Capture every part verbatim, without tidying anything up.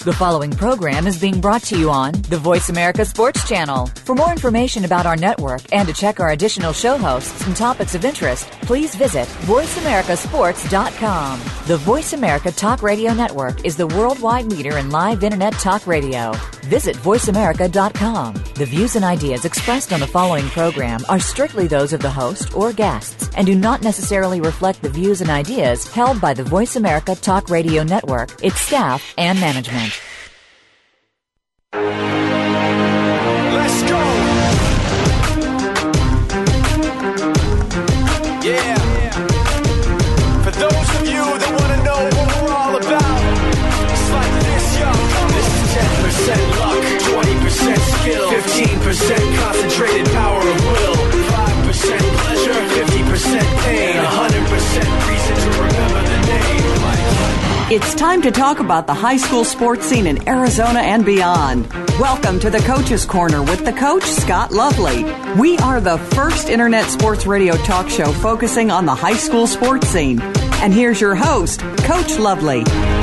The following program is being brought to you on the Voice America Sports Channel. For more information about our network and to check our additional show hosts and topics of interest, please visit voice america sports dot com. The Voice America Talk Radio Network is the worldwide leader in live Internet talk radio. Visit voice america dot com. The views and ideas expressed on the following program are strictly those of the host or guests and do not necessarily reflect the views and ideas held by the Voice America Talk Radio Network, its staff, and management. Let's go! Yeah! For those of you that want to know what we're all about, it's like this, yo. This is ten percent luck, twenty percent skill, fifteen percent concentrated power of will, five percent pleasure, fifty percent pain, one hundred percent reason to remember the name. It's time to talk about the high school sports scene in Arizona and beyond. Welcome to the Coach's Corner with the coach, Scott Lovely. We are the first internet sports radio talk show focusing on the high school sports scene. And here's your host, Coach Lovely.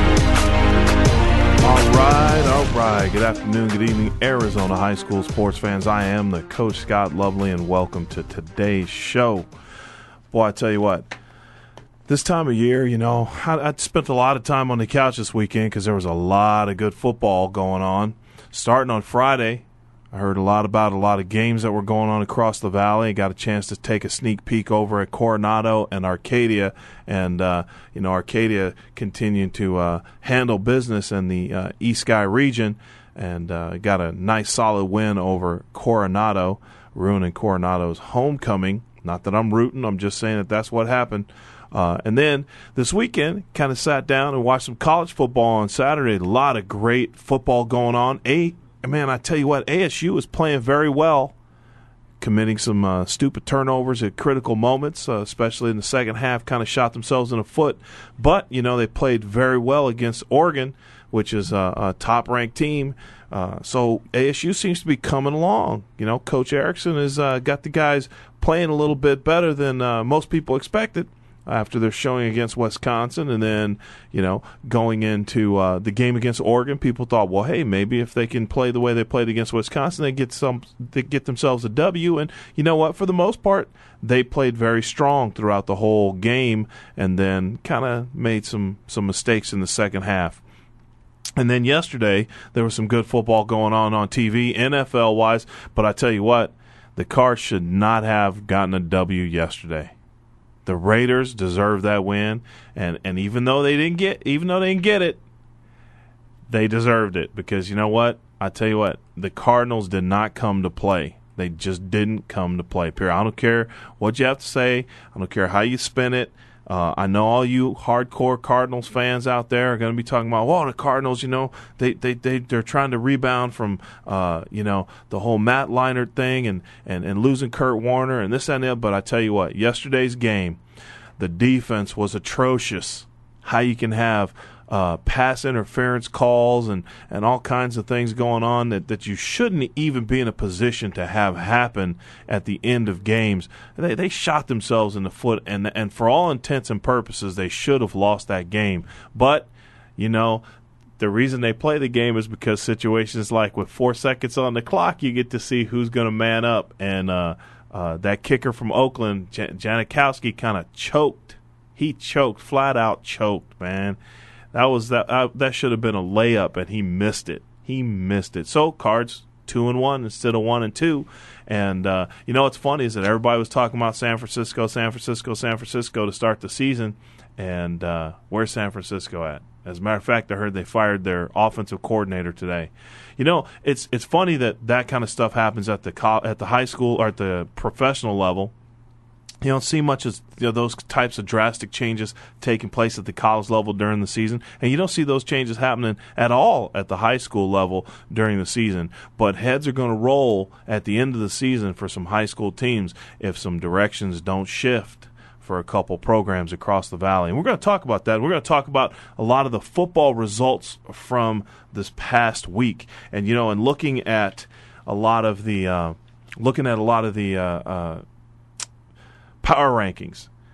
All right, all right. Good afternoon, good evening, Arizona high school sports fans. I am the Coach Scott Lovely, and welcome to today's show. Boy, I tell you what. This time of year, you know, I, I spent a lot of time on the couch this weekend because there was a lot of good football going on. Starting on Friday, I heard a lot about a lot of games that were going on across the valley. Got a chance to take a sneak peek over at Coronado and Arcadia. And, uh, you know, Arcadia continuing to uh, handle business in the uh, East Sky region and uh, got a nice solid win over Coronado, ruining Coronado's homecoming. Not that I'm rooting, I'm just saying that that's what happened. Uh, and then this weekend, kind of sat down and watched some college football on Saturday. A lot of great football going on. A man, I tell you what, A S U is playing very well, committing some uh, stupid turnovers at critical moments, uh, especially in the second half, kind of shot themselves in the foot. But, you know, they played very well against Oregon, which is a, a top-ranked team. Uh, so A S U seems to be coming along. You know, Coach Erickson has uh, got the guys playing a little bit better than uh, most people expected after their showing against Wisconsin, and then, you know, going into uh, the game against Oregon, people thought, well, hey, maybe if they can play the way they played against Wisconsin, they get some, they get themselves a W. And you know what? For the most part, they played very strong throughout the whole game, and then kind of made some some mistakes in the second half. And then yesterday, there was some good football going on on T V, N F L-wise, but I tell you what, the Cards should not have gotten a W yesterday. The Raiders deserve that win, and, and even though they didn't get even though they didn't get it, they deserved it, because you know what? I tell you what, the Cardinals did not come to play. They just didn't come to play. Period. I don't care what you have to say. I don't care how you spin it. Uh, I know all you hardcore Cardinals fans out there are going to be talking about, well, the Cardinals, you know, they, they, they, they're trying to rebound from, uh, you know, the whole Matt Leinart thing and, and, and losing Kurt Warner and this and that. But I tell you what, yesterday's game, the defense was atrocious. How you can have uh, pass interference calls and, and all kinds of things going on that, that you shouldn't even be in a position to have happen at the end of games. They they shot themselves in the foot, and and for all intents and purposes, they should have lost that game. But, you know, the reason they play the game is because situations like with four seconds on the clock, you get to see who's going to man up. And uh, uh, that kicker from Oakland, Jan- Janikowski, kind of choked. He choked, flat out choked, man. That was that. Uh, that should have been a layup, and he missed it. He missed it. So Cards two and one instead of one and two. And uh, you know what's funny is that everybody was talking about San Francisco, San Francisco, San Francisco to start the season. And uh, where's San Francisco at? As a matter of fact, I heard they fired their offensive coordinator today. You know, it's it's funny that that kind of stuff happens at the co- at the high school or at the professional level. You don't see much of, you know, those types of drastic changes taking place at the college level during the season, and you don't see those changes happening at all at the high school level during the season. But heads are going to roll at the end of the season for some high school teams if some directions don't shift for a couple programs across the valley. And we're going to talk about that. We're going to talk about a lot of the football results from this past week. And, you know, and looking at a lot of the uh, looking at a lot of the uh, uh, power rankings,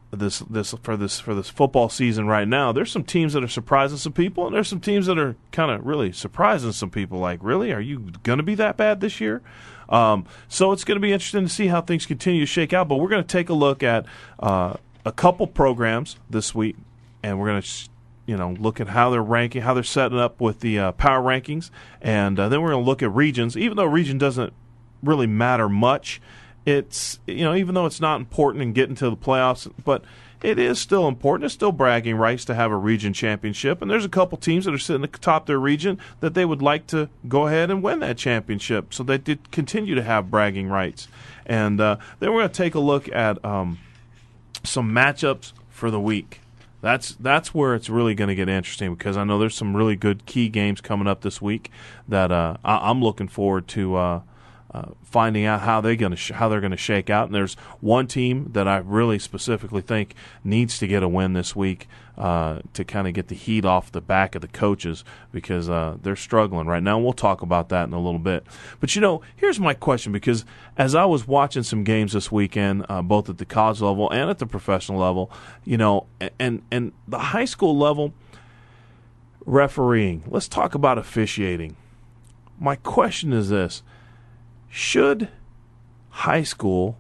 this this for this for this football season right now, there's some teams that are surprising some people, and there's some teams that are kind of really surprising some people. Like, really, are you going to be that bad this year? Um, so it's going to be interesting to see how things continue to shake out. But we're going to take a look at uh, a couple programs this week, and we're going to you know look at how they're ranking, how they're setting up with the uh, power rankings, and uh, then we're going to look at regions. Even though region doesn't really matter much, it's you know even though it's not important in getting to the playoffs, but it is still important. It's still bragging rights to have a region championship, and there's a couple teams that are sitting at the top of their region that they would like to go ahead and win that championship, so they did continue to have bragging rights. And uh, then we're going to take a look at um, some matchups for the week. That's that's where it's really going to get interesting, because I know there's some really good key games coming up this week that uh, I- I'm looking forward to uh, uh, finding out how they're going to sh- how they're going to shake out. And there's one team that I really specifically think needs to get a win this week uh, to kind of get the heat off the back of the coaches, because uh, they're struggling right now. And we'll talk about that in a little bit. But you know, here's my question, because as I was watching some games this weekend, uh, both at the college level and at the professional level, you know, and and the high school level refereeing. Let's talk about officiating. My question is this: should high school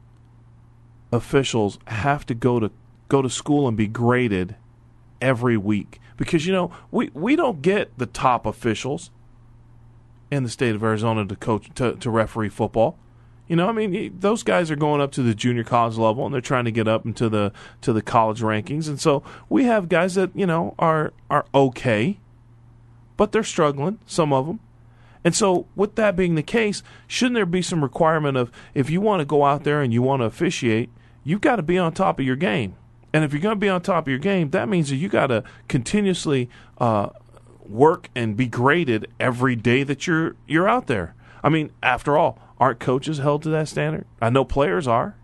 officials have to go to go to school and be graded every week? Because, you know, we, we don't get the top officials in the state of Arizona to coach to, to referee football. You know, I mean, those guys are going up to the junior college level, and they're trying to get up into the to the college rankings. And so we have guys that, you know, are are okay, but they're struggling, some of them. And so with that being the case, shouldn't there be some requirement of, if you want to go out there and you want to officiate, you've got to be on top of your game. And if you're going to be on top of your game, that means that you got to continuously uh, work and be graded every day that you're you're out there. I mean, after all, aren't coaches held to that standard? I know players are.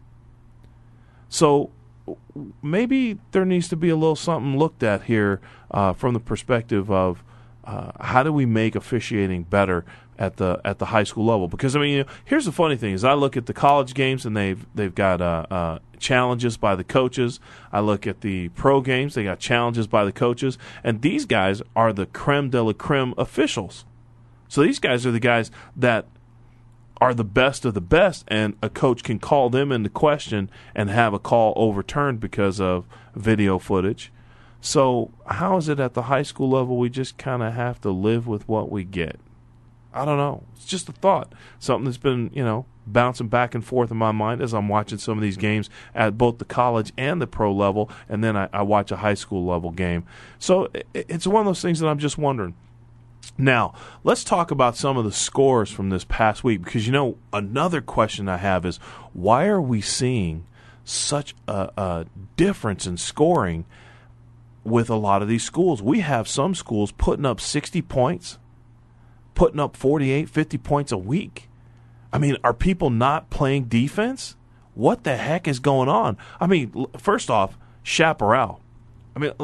So maybe there needs to be a little something looked at here uh, from the perspective of uh, how do we make officiating better at the at the high school level? Because, I mean, you know, here's the funny thing is I look at the college games, and they've they've got uh, uh, challenges by the coaches. I look at the pro games, they got challenges by the coaches, and these guys are the creme de la creme officials. So these guys are the guys that are the best of the best, and a coach can call them into question and have a call overturned because of video footage. So how is it at the high school level we just kind of have to live with what we get? I don't know. It's just a thought. Something that's been, you know, bouncing back and forth in my mind as I'm watching some of these games at both the college and the pro level, and then I, I watch a high school level game. So it, it's one of those things that I'm just wondering. Now, let's talk about some of the scores from this past week, because, you know, another question I have is, why are we seeing such a, a difference in scoring with a lot of these schools? We have some schools putting up sixty points, putting up forty-eight, fifty points a week. I mean, are people not playing defense? What the heck is going on? I mean, first off, Chaparral. I mean,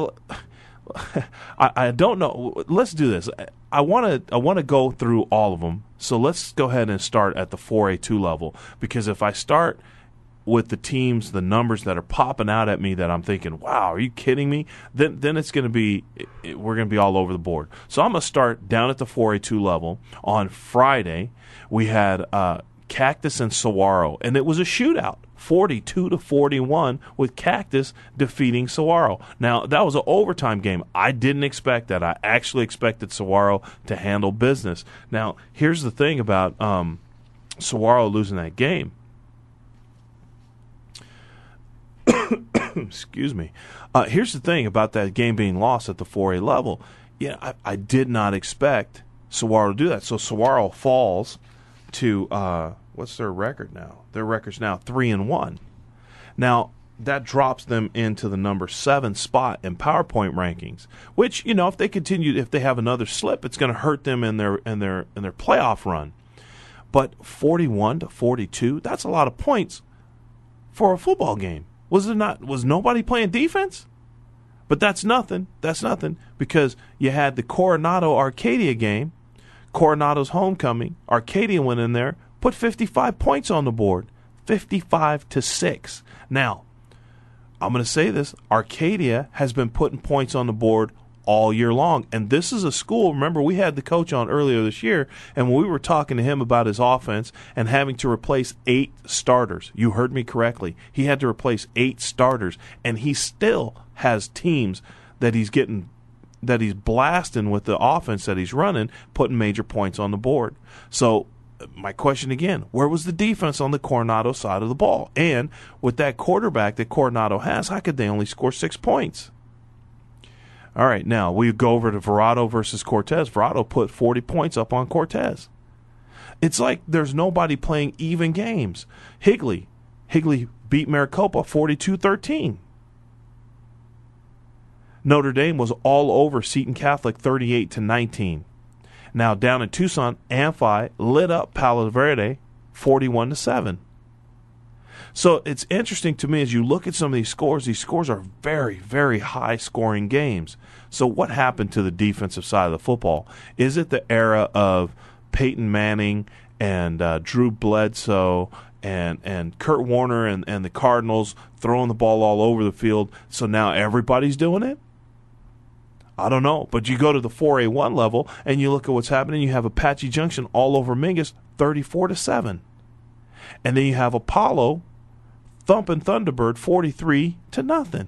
I, I don't know. Let's do this. I want to I want to go through all of them. So let's go ahead and start at the four A two level, because if I start with the teams, the numbers that are popping out at me that I'm thinking, wow, are you kidding me? Then then it's going to be, it, we're going to be all over the board. So I'm going to start down at the four A two level. On Friday, we had uh, Cactus and Saguaro, and it was a shootout, forty-two to forty-one, with Cactus defeating Saguaro. Now, that was an overtime game. I didn't expect that. I actually expected Saguaro to handle business. Now, here's the thing about um, Saguaro losing that game. Excuse me. Uh, here's the thing about that game being lost at the four A level. Yeah, I, I did not expect Saguaro to do that. So Saguaro falls to uh, what's their record now? Their record's now three and one. Now that drops them into the number seven spot in PowerPoint rankings. Which, you know, if they continue, if they have another slip, it's going to hurt them in their in their in their playoff run. But forty-one to forty-two, that's a lot of points for a football game. Was it not? Was nobody playing defense? But that's nothing. That's nothing, because you had the Coronado Arcadia game, Coronado's homecoming. Arcadia went in there, put fifty-five points on the board, fifty-five to six. Now, I'm going to say this, Arcadia has been putting points on the board all year long. And this is a school, remember, we had the coach on earlier this year, and when we were talking to him about his offense and having to replace eight starters, you heard me correctly, he had to replace eight starters, and he still has teams that he's getting, that he's blasting with the offense that he's running, putting major points on the board. So my question again, where was the defense on the Coronado side of the ball? And with that quarterback that Coronado has, how could they only score six points? All right, now we go over to Verrado versus Cortez. Verrado put forty points up on Cortez. It's like there's nobody playing even games. Higley. Higley beat Maricopa forty-two thirteen. Notre Dame was all over Seton Catholic thirty-eight to nineteen. Now down in Tucson, Amphi lit up Palo Verde forty-one to seven. So it's interesting to me as you look at some of these scores, these scores are very, very high-scoring games. So what happened to the defensive side of the football? Is it the era of Peyton Manning and uh, Drew Bledsoe and and Kurt Warner and, and the Cardinals throwing the ball all over the field, so now everybody's doing it? I don't know. But you go to the four A one level and you look at what's happening. You have Apache Junction all over Mingus thirty-four to seven. And then you have Apollo thumping Thunderbird forty-three to nothing.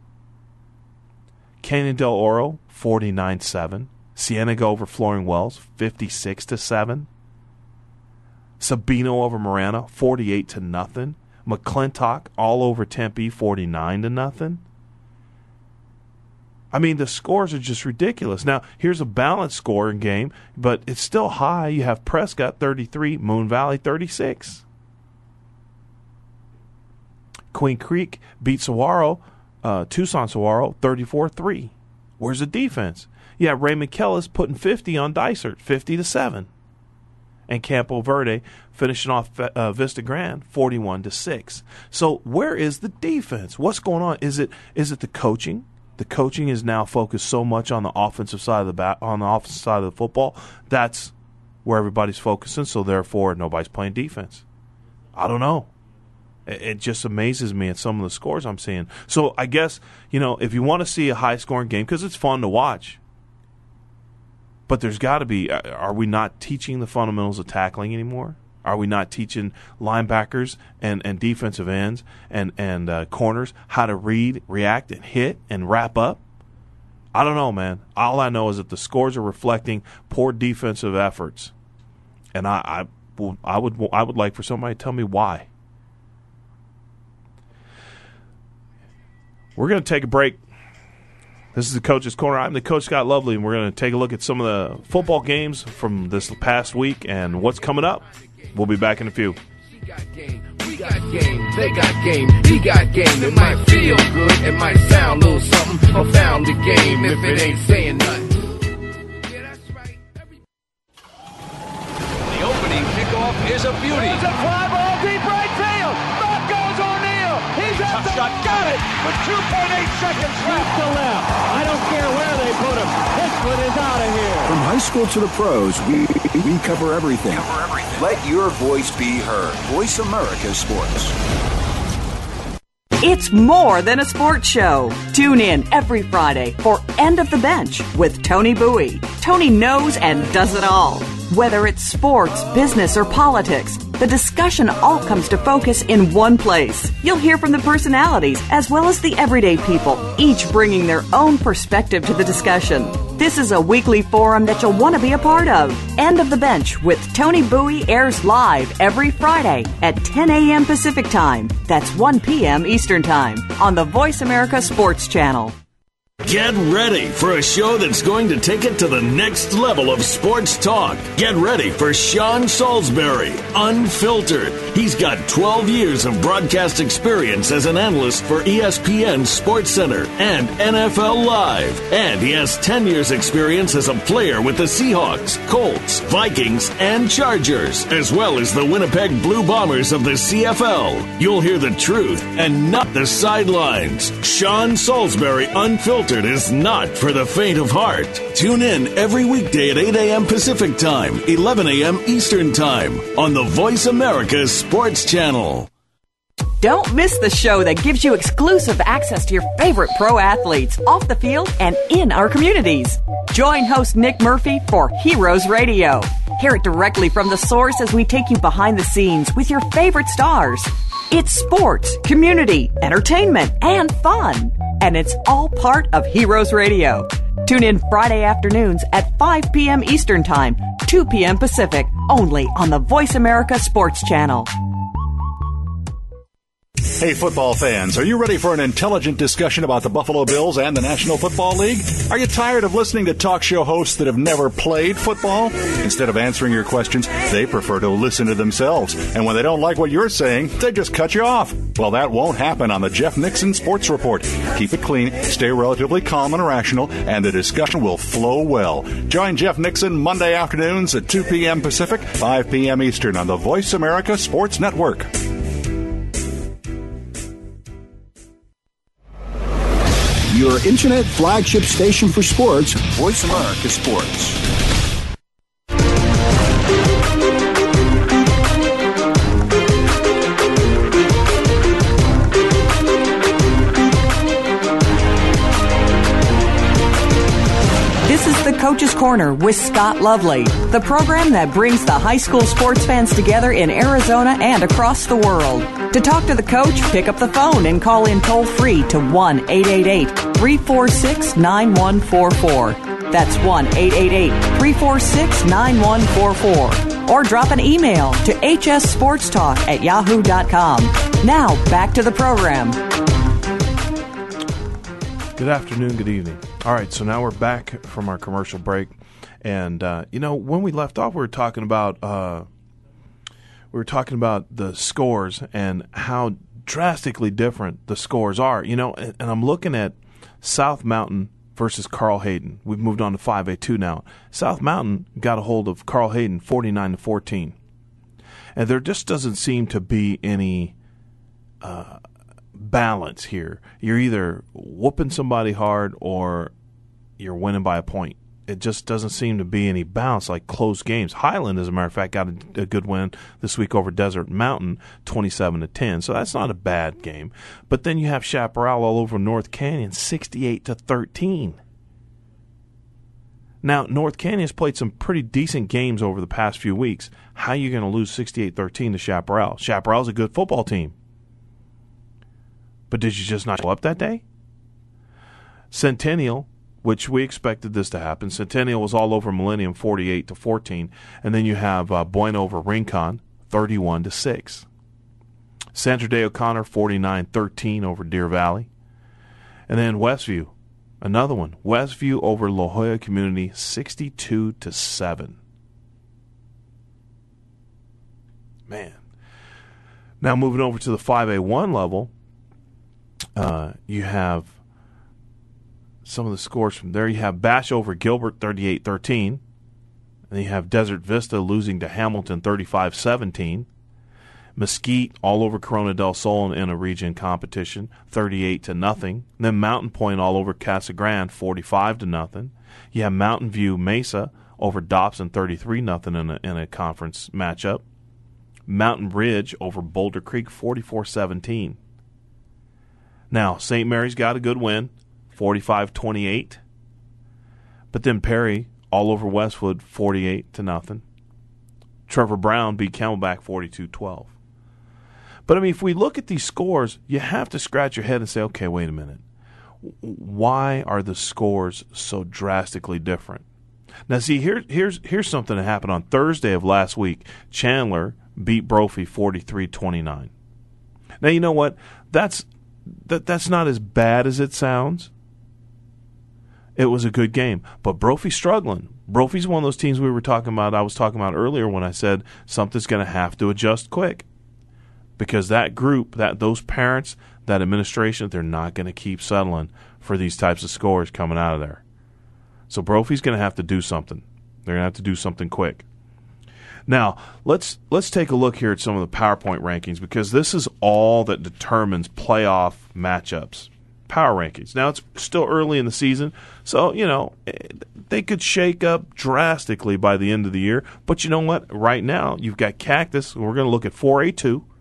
Canyon del Oro forty-nine seven. Cienega over Flooring Wells fifty-six to seven. Sabino over Marana forty-eight to nothing. McClintock all over Tempe forty-nine to nothing. I mean, the scores are just ridiculous. Now, here's a balanced scoring game, but it's still high. You have Prescott thirty-three, Moon Valley thirty-six. Queen Creek beat Saguaro, uh, Tucson Saguaro, thirty-four three. Where's the defense? Yeah, Raymond Kellis putting fifty on Dysart, fifty to seven. And Campo Verde finishing off uh, Vista Grande, forty-one to six. So where is the defense? What's going on? Is it is it the coaching? The coaching is now focused so much on the offensive side of the bat, on the offensive side of the football. That's where everybody's focusing. So therefore, nobody's playing defense. I don't know. It just amazes me at some of the scores I'm seeing. So I guess, you know, if you want to see a high-scoring game, because it's fun to watch, but there's got to be, are we not teaching the fundamentals of tackling anymore? Are we not teaching linebackers and, and defensive ends and, and uh, corners how to read, react, and hit and wrap up? I don't know, man. All I know is that the scores are reflecting poor defensive efforts. And I, I, well, I would I would like for somebody to tell me why. We're going to take a break. This is the Coach's Corner. I'm the Coach Scott Lovely, and we're going to take a look at some of the football games from this past week and what's coming up. We'll be back in a few. We got game, they got game, he got game. It might feel good, it might sound a little something, or found the game if it ain't saying nothing. Yeah, that's right. Every- the opening kickoff is a beauty. It's a fly ball deep right field. Back goes O'Neal. He's at the shot, got it with two point eight seconds left. To left. I don't care where they put him. This one is out of here. From high school to the pros, we we cover everything. Cover everything. Let your voice be heard. Voice America Sports. It's more than a sports show. Tune in every Friday for End of the Bench with Tony Bowie. Tony knows and does it all. Whether it's sports, business, or politics, the discussion all comes to focus in one place. You'll hear from the personalities as well as the everyday people, each bringing their own perspective to the discussion. This is a weekly forum that you'll want to be a part of. End of the Bench with Tony Bowie airs live every Friday at ten a.m. Pacific Time. That's one p.m. Eastern Time on the Voice America Sports Channel. Get ready for a show that's going to take it to the next level of sports talk. Get ready for Sean Salisbury, Unfiltered. He's got twelve years of broadcast experience as an analyst for E S P N SportsCenter and N F L Live. And he has ten years experience as a player with the Seahawks, Colts, Vikings, and Chargers, as well as the Winnipeg Blue Bombers of the C F L. You'll hear the truth and not the sidelines. Sean Salisbury, Unfiltered is not for the faint of heart. Tune in every weekday at eight a.m. Pacific Time, eleven a.m. Eastern Time on the Voice America Sports Channel. Don't miss the show that gives you exclusive access to your favorite pro athletes off the field and in our communities. Join host Nick Murphy for Heroes Radio. Hear it directly from the source as we take you behind the scenes with your favorite stars. It's sports, community, entertainment, and fun. And it's all part of Heroes Radio. Tune in Friday afternoons at five p.m. Eastern Time, two p.m. Pacific, only on the Voice America Sports Channel. Hey, football fans, are you ready for an intelligent discussion about the Buffalo Bills and the National Football League? Are you tired of listening to talk show hosts that have never played football? Instead of answering your questions, they prefer to listen to themselves. And when they don't like what you're saying, they just cut you off. Well, that won't happen on the Jeff Nixon Sports Report. Keep it clean, stay relatively calm and rational, and the discussion will flow well. Join Jeff Nixon Monday afternoons at two p.m. Pacific, five p.m. Eastern on the Voice America Sports Network. Your internet flagship station for sports, Voice America Sports. This is the Coach's Corner with Scott Lovely, the program that brings the high school sports fans together in Arizona and across the world. To talk to the coach, pick up the phone and call in toll-free to one eight eight eight, three four six, nine one four four. That's one eight eight eight, three four six, nine one four four. Or drop an email to hssportstalk at yahoo dot com. Now, back to the program. Good afternoon, good evening. All right, so now we're back from our commercial break. And, uh, you know, when we left off, we were talking about uh, we were talking about the scores and how drastically different the scores are. You know, and, and I'm looking at South Mountain versus Carl Hayden. We've moved on to five A two now. South Mountain got a hold of Carl Hayden forty-nine to fourteen. And there just doesn't seem to be any uh, balance here. You're either whooping somebody hard or you're winning by a point. It just doesn't seem to be any balance like close games. Highland, as a matter of fact, got a, a good win this week over Desert Mountain, twenty-seven to ten. So that's not a bad game. But then you have Chaparral all over North Canyon, sixty-eight to thirteen. Now, North Canyon's played some pretty decent games over the past few weeks. How are you going to lose sixty-eight thirteen to Chaparral? Chaparral's a good football team. But did you just not show up that day? Centennial, which we expected this to happen. Centennial was all over Millennium, forty-eight to fourteen, and then you have uh, Bueno over Rincon, thirty-one to six. Sandra Day O'Connor, forty-nine thirteen over Deer Valley, and then Westview, another one, Westview over La Jolla Community, sixty-two to seven. Man. Now moving over to the five A one level, uh, you have some of the scores from there. You have Bash over Gilbert, thirty-eight thirteen. And you have Desert Vista losing to Hamilton, thirty-five seventeen. Mesquite all over Corona del Sol in a region competition, thirty-eight to nothing. And then Mountain Point all over Casa Grande, forty-five to nothing. You have Mountain View Mesa over Dobson, thirty-three nothing in a, in a conference matchup. Mountain Ridge over Boulder Creek, forty-four seventeen. Now, Saint Mary's got a good win, forty-five twenty-eight. But then Perry, all over Westwood, forty-eight to nothing. Trevor Brown beat Camelback forty-two twelve. But, I mean, if we look at these scores, you have to scratch your head and say, okay, wait a minute. Why are the scores so drastically different? Now, see, here, here's here's something that happened on Thursday of last week. Chandler beat Brophy forty-three twenty-nine. Now, you know what? That's that that's not as bad as it sounds. It was a good game, but Brophy's struggling. Brophy's one of those teams we were talking about, I was talking about earlier when I said something's going to have to adjust quick. Because that group, that those parents, that administration, they're not going to keep settling for these types of scores coming out of there. So Brophy's going to have to do something. They're going to have to do something quick. Now, let's let's take a look here at some of the PowerPoint rankings, because this is all that determines playoff matchups. Power rankings. Now, it's still early in the season, so, you know, they could shake up drastically by the end of the year. But you know what? Right now, you've got Cactus. We're going to look at four A two.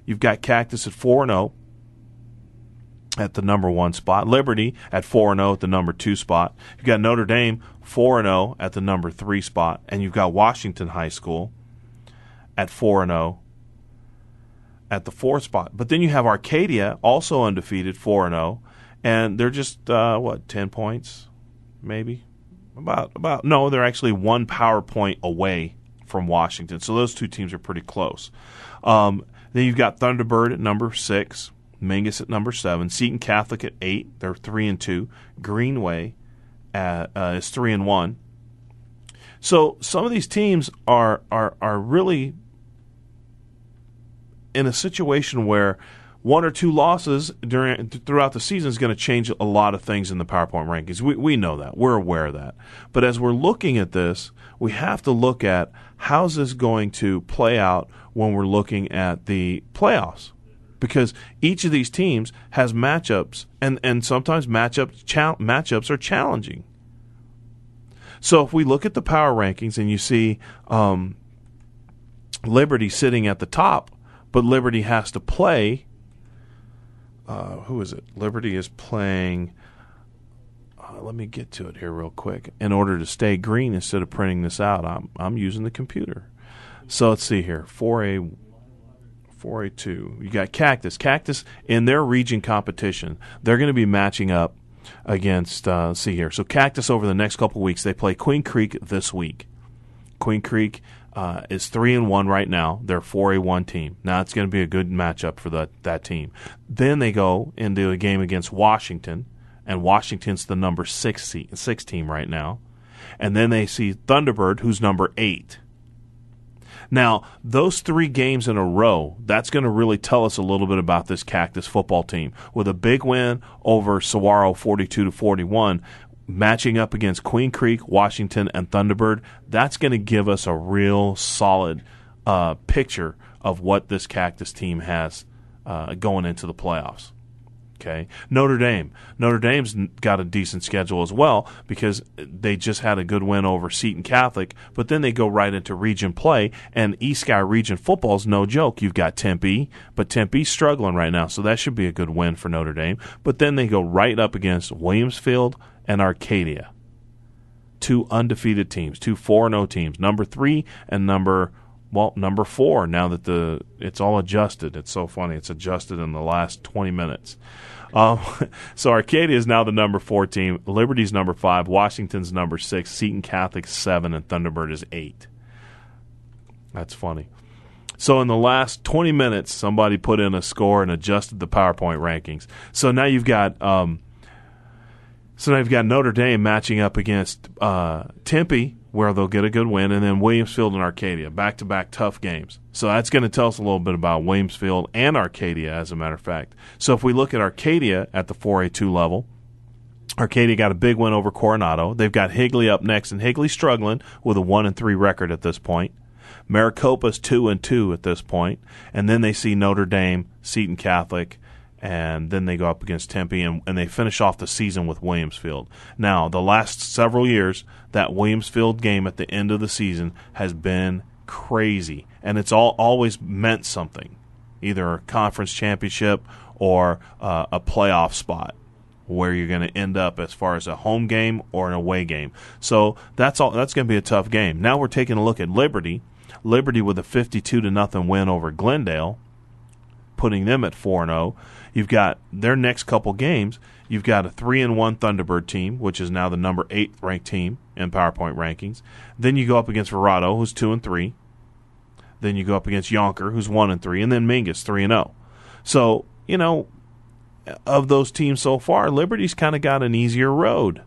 You've got Cactus at four and oh at the number one spot. Liberty at four and oh at the number two spot. You've got Notre Dame four and oh at the number three spot. And you've got Washington High School at four and oh at the fourth spot. But then you have Arcadia, also undefeated, four and oh. And they're just, uh, what, ten points maybe? About, about, no, they're actually one power point away from Washington. So those two teams are pretty close. Um, then you've got Thunderbird at number six, Mingus at number seven, Seton Catholic at eight. They're three and two. Greenway at, uh, is three and one. So some of these teams are are are really in a situation where one or two losses during throughout the season is going to change a lot of things in the PowerPoint rankings. We we know that. We're aware of that. But as we're looking at this, we have to look at how's this going to play out when we're looking at the playoffs. Because each of these teams has matchups, and, and sometimes matchups cha- matchups are challenging. So if we look at the power rankings and you see um, Liberty sitting at the top, but Liberty has to play, uh, who is it? Liberty is playing, uh, let me get to it here real quick. In order to stay green instead of printing this out, I'm, I'm using the computer. So let's see here, four A four A two. You got Cactus. Cactus, in their region competition, they're going to be matching up against, uh, let's see here. So Cactus over the next couple of weeks, they play Queen Creek this week. Queen Creek uh, is three and one right now. They're a four A one team. Now it's going to be a good matchup for the, that team. Then they go into a game against Washington, and Washington's the number six, six team right now. And then they see Thunderbird, who's number eight. Now, those three games in a row, that's going to really tell us a little bit about this Cactus football team. With a big win over Saguaro forty-two to forty-one, matching up against Queen Creek, Washington, and Thunderbird, that's going to give us a real solid uh, picture of what this Cactus team has uh, going into the playoffs. Okay, Notre Dame. Notre Dame's got a decent schedule as well because they just had a good win over Seton Catholic, but then they go right into region play, and East Sky Region football is no joke. You've got Tempe, but Tempe's struggling right now, so that should be a good win for Notre Dame. But then they go right up against Williamsfield and Arcadia, two undefeated teams, two four and oh teams, number three and number Well, number four, now that the it's all adjusted. It's so funny. It's adjusted in the last twenty minutes. Um, so Arcadia is now the number four team. Liberty's number five. Washington's number six. Seton Catholic's seven. And Thunderbird is eight. That's funny. So in the last twenty minutes, somebody put in a score and adjusted the PowerPoint rankings. So now you've got um, so now you've got Notre Dame matching up against uh, Tempe, where they'll get a good win, and then Williamsfield and Arcadia, back-to-back tough games. So that's going to tell us a little bit about Williamsfield and Arcadia, as a matter of fact. So if we look at Arcadia at the four A two level, Arcadia got a big win over Coronado. They've got Higley up next, and Higley's struggling with a one and three record at this point. Maricopa's two and two at this point, and then they see Notre Dame, Seton Catholic, and then they go up against Tempe, and, and they finish off the season with Williamsfield. Now, the last several years, that Williamsfield game at the end of the season has been crazy, and it's all always meant something, either a conference championship or uh, a playoff spot where you're going to end up as far as a home game or an away game. So that's all. That's going to be a tough game. Now we're taking a look at Liberty. Liberty with a fifty-two to nothing win over Glendale, putting them at four and oh. You've got their next couple games. You've got a three and one Thunderbird team, which is now the number eight ranked team in PowerPoint rankings. Then you go up against Verrado, who's two and three. Then you go up against Yonker, who's one and three, and then Mingus, three and oh. So, you know, of those teams so far, Liberty's kind of got an easier road.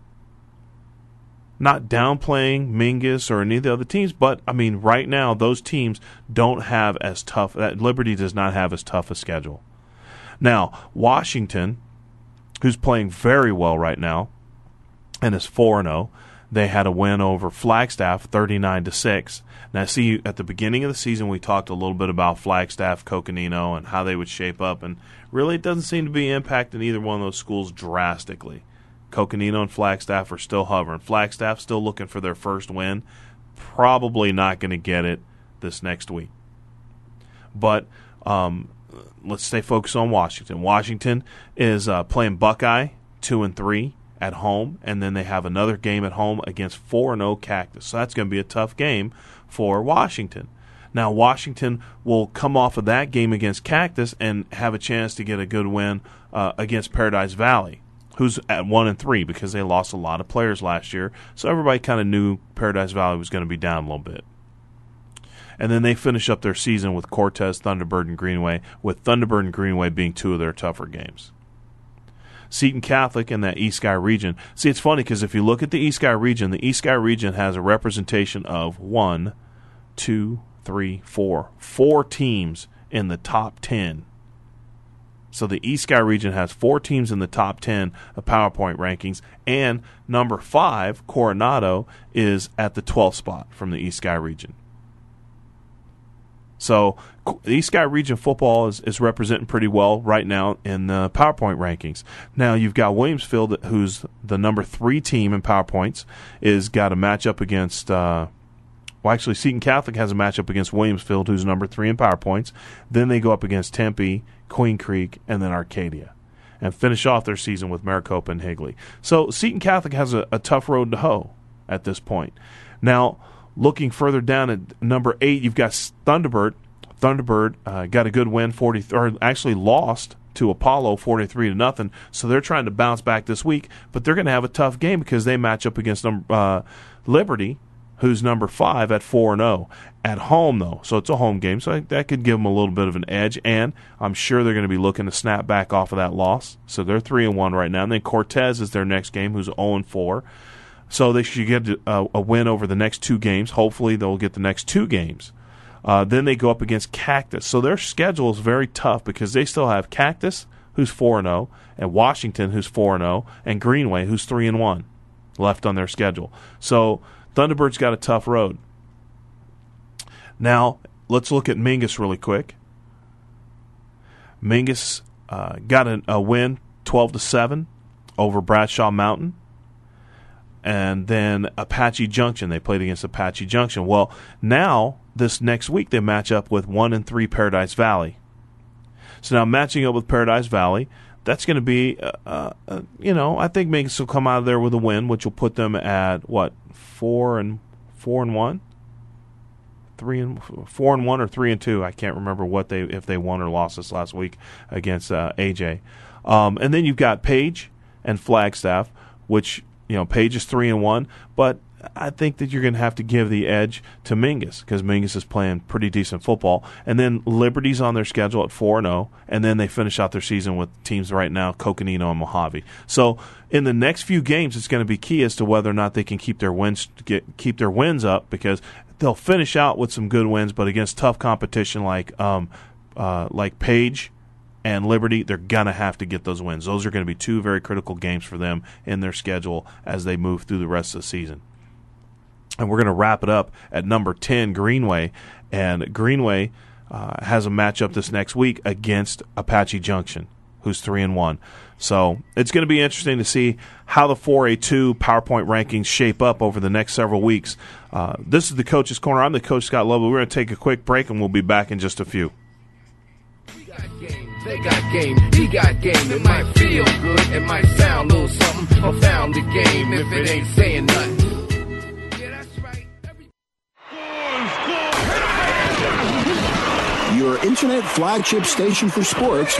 Not downplaying Mingus or any of the other teams, but, I mean, right now, those teams don't have as tough, that Liberty does not have as tough a schedule. Now, Washington, who's playing very well right now, and is four and oh, they had a win over Flagstaff, thirty-nine to six. Now, see, at the beginning of the season, we talked a little bit about Flagstaff, Coconino, and how they would shape up, and really it doesn't seem to be impacting either one of those schools drastically. Coconino and Flagstaff are still hovering. Flagstaff still looking for their first win. Probably not going to get it this next week. But um, let's stay focused on Washington. Washington is uh, playing Buckeye, two and three at home, and then they have another game at home against four and oh Cactus. So that's going to be a tough game for Washington. Now, Washington will come off of that game against Cactus and have a chance to get a good win uh, against Paradise Valley, who's at one and three because they lost a lot of players last year. So everybody kind of knew Paradise Valley was going to be down a little bit. And then they finish up their season with Cortez, Thunderbird, and Greenway, with Thunderbird and Greenway being two of their tougher games. Seton Catholic in that East Sky region. See, it's funny because if you look at the East Sky region, the East Sky region has a representation of one, two, three, four. Four teams in the top ten. So the East Sky region has four teams in the top ten of PowerPoint rankings, and number five, Coronado, is at the twelfth spot from the East Sky region. So the East Sky region football is, is representing pretty well right now in the PowerPoint rankings. Now you've got Williamsfield, who's the number three team in PowerPoints, is got a matchup against. Uh, well, actually, Seton Catholic has a matchup against Williamsfield, who's number three in PowerPoints. Then they go up against Tempe, Queen Creek, and then Arcadia, and finish off their season with Maricopa and Higley. So Seton Catholic has a, a tough road to hoe at this point. Now, looking further down at number eight, you've got Thunderbird. Thunderbird uh, got a good win, forty, or actually lost to Apollo forty-three to nothing. So they're trying to bounce back this week, but they're going to have a tough game because they match up against uh, Liberty, who's number five at four and zero at home though. So it's a home game, so that could give them a little bit of an edge. And I'm sure they're going to be looking to snap back off of that loss. So they're three and one right now. And then Cortez is their next game, who's zero and four. So they should get a, a win over the next two games. Hopefully they'll get the next two games. Uh, then they go up against Cactus. So their schedule is very tough because they still have Cactus, who's four and zero, and Washington, who's four and zero, and Greenway, who's three and one, left on their schedule. So Thunderbird's got a tough road. Now let's look at Mingus really quick. Mingus uh, got a, a win, twelve to seven, over Bradshaw Mountain. And then Apache Junction. They played against Apache Junction. Well, now, this next week, they match up with one and three Paradise Valley. So now, matching up with Paradise Valley, that's going to be, uh, uh, you know, I think Mingus will come out of there with a win, which will put them at, what, four and four and one? Three and four and one or three and two. I can't remember what they if they won or lost this last week against uh, A J. Um, and then you've got Page and Flagstaff, which... You know, Page is three and one, but I think that you're going to have to give the edge to Mingus because Mingus is playing pretty decent football. And then Liberty's on their schedule at four and zero, and then they finish out their season with teams right now, Coconino and Mojave. So in the next few games, it's going to be key as to whether or not they can keep their wins get keep their wins up because they'll finish out with some good wins, but against tough competition like um uh, like Page and Liberty, they're going to have to get those wins. Those are going to be two very critical games for them in their schedule as they move through the rest of the season. And we're going to wrap it up at number ten, Greenway. And Greenway uh, has a matchup this next week against Apache Junction, who's three and one. So it's going to be interesting to see how the four A two PowerPoint rankings shape up over the next several weeks. Uh, this is the Coach's Corner. I'm the Coach, Scott Lovely. We're going to take a quick break, and we'll be back in just a few. They got game, he got game. It might feel good, it might sound a little something. I found the game if it ain't saying nothing. Yeah, that's right. Every- Your internet flagship station for sports.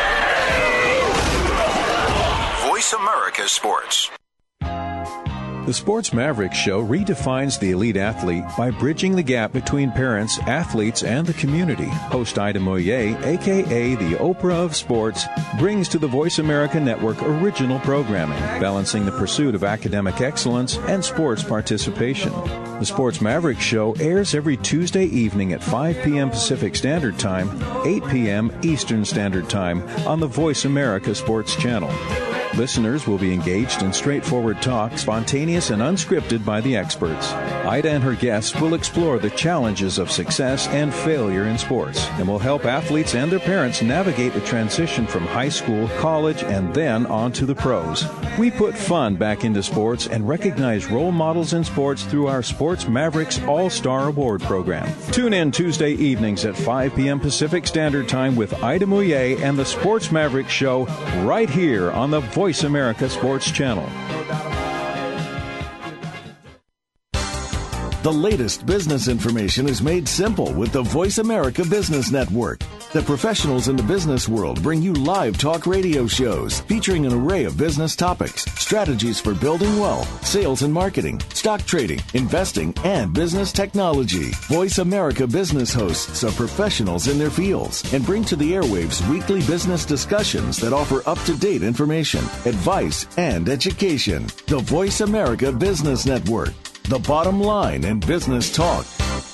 Voice America Sports. The Sports Mavericks Show redefines the elite athlete by bridging the gap between parents, athletes, and the community. Host Ida Moye, a k a the Oprah of Sports, brings to the Voice America Network original programming, balancing the pursuit of academic excellence and sports participation. The Sports Mavericks Show airs every Tuesday evening at five p.m. Pacific Standard Time, eight p.m. Eastern Standard Time on the Voice America Sports Channel. Listeners will be engaged in straightforward talk, spontaneous and unscripted by the experts. Ida and her guests will explore the challenges of success and failure in sports and will help athletes and their parents navigate the transition from high school, college, and then on to the pros. We put fun back into sports and recognize role models in sports through our Sports Mavericks All-Star Award program. Tune in Tuesday evenings at five p.m. Pacific Standard Time with Ida Mouillet and the Sports Mavericks Show right here on the Voice America Sports Channel. The latest business information is made simple with the Voice America Business Network. The professionals in the business world bring you live talk radio shows featuring an array of business topics, strategies for building wealth, sales and marketing, stock trading, investing, and business technology. Voice America Business hosts are professionals in their fields and bring to the airwaves weekly business discussions that offer up-to-date information, advice, and education. The Voice America Business Network. The bottom line in business talk.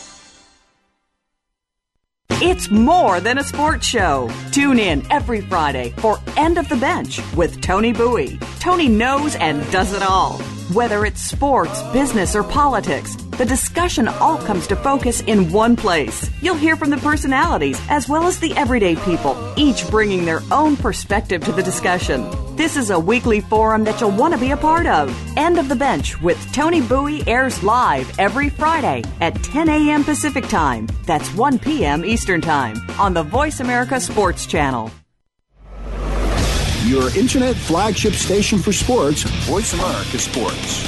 It's more than a sports show. Tune in every Friday for End of the Bench with Tony Bowie. Tony knows and does it all. Whether it's sports, business, or politics, the discussion all comes to focus in one place. You'll hear from the personalities as well as the everyday people, each bringing their own perspective to the discussion. This is a weekly forum that you'll want to be a part of. End of the Bench with Tony Bowie airs live every Friday at ten a.m. Pacific Time. That's one p.m. Eastern Time on the Voice America Sports Channel. Your internet flagship station for sports, Voice America Sports.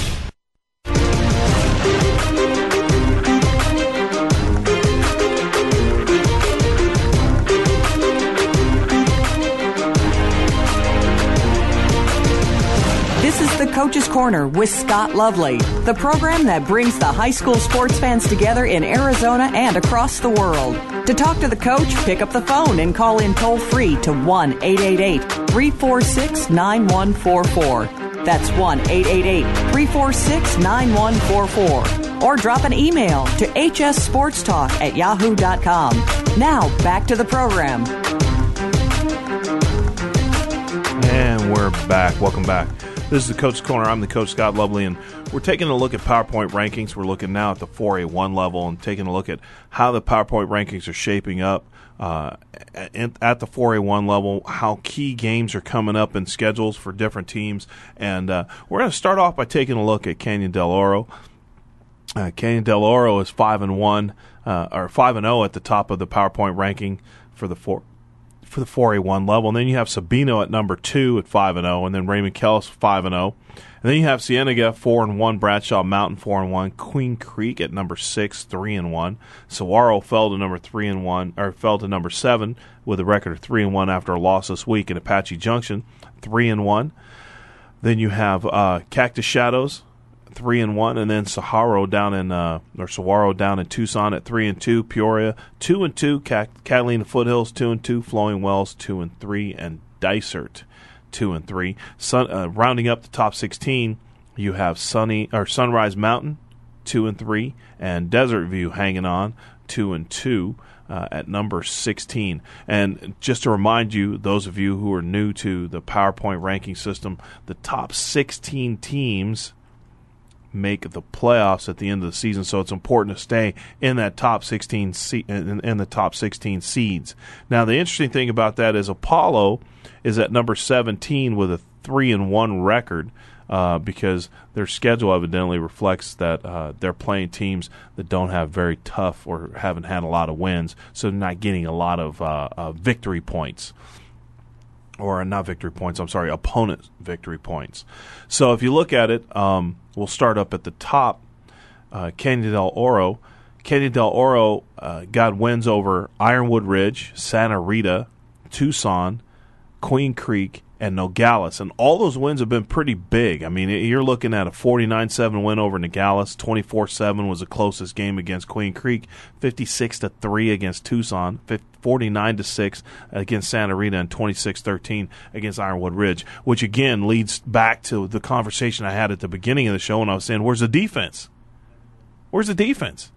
This is the Coach's Corner with Scott Lovely, the program that brings the high school sports fans together in Arizona and across the world. To talk to the coach, pick up the phone and call in toll-free to one eight eight eight, three four six, nine one four four. That's one eight eight eight, three four six, nine one four four. Or drop an email to h s sports talk at yahoo dot com. Now, back to the program. And we're back. Welcome back. This is the Coach's Corner. I'm the Coach, Scott Lovely, and we're taking a look at PowerPoint rankings. We're looking now at the four A one level and taking a look at how the PowerPoint rankings are shaping up uh, at the four A one level, how key games are coming up in schedules for different teams. And uh, we're going to start off by taking a look at Canyon Del Oro. Uh, Canyon Del Oro is five and one, uh, or five and zero at the top of the PowerPoint ranking for the four. for the four A one level. And then you have Sabino at number two at five and oh, and then Raymond Kellis five and oh. And then you have Cienega four and one, Bradshaw Mountain four and one, Queen Creek at number six, three and one. Saguaro fell to number three and one, or fell to number seven with a record of three and one after a loss this week. And Apache Junction three and one. Then you have uh, Cactus Shadows three and one, and then Saharo down in uh, or Saguaro down in Tucson at three and two, Peoria two and two, Cat- Catalina Foothills two and two, Flowing Wells two and three, and Dysart two and three. Sun, uh, rounding up the top sixteen, you have Sunny or Sunrise Mountain two and three, and Desert View hanging on two and two. Uh, at number sixteen. And just to remind you, those of you who are new to the PowerPoint ranking system, the top sixteen teams make the playoffs at the end of the season, so it's important to stay in that top sixteen se- in, in the top sixteen seeds. Now, the interesting thing about that is Apollo is at number seventeen with a three and one record. Uh, because their schedule evidently reflects that uh, they're playing teams that don't have very tough or haven't had a lot of wins, so they're not getting a lot of uh, uh, victory points. Or not victory points, I'm sorry, opponent victory points. So if you look at it, um, we'll start up at the top. Uh, Canyon Del Oro. Canyon Del Oro uh, got wins over Ironwood Ridge, Santa Rita, Tucson, Queen Creek, and Nogales, and all those wins have been pretty big. I mean, you're looking at a forty-nine seven win over Nogales, twenty-four seven was the closest game against Queen Creek, fifty-six to three against Tucson, forty-nine to six against Santa Rita, and twenty-six thirteen against Ironwood Ridge, which again leads back to the conversation I had at the beginning of the show when I was saying, where's the defense? Where's the defense?